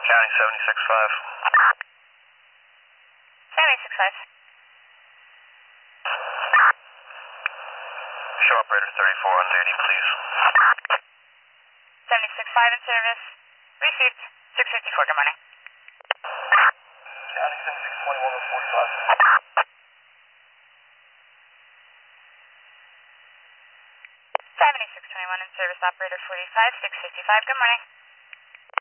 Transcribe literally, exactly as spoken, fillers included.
County seventy-six five. seventy-six five. Show operator thirty-four on duty, please. seventy-six five in service. Received. six fifty-four, good morning. County seventy-six twenty-one oh forty-five. seventy-six twenty-one in service, operator forty-five, six fifty-five, good morning.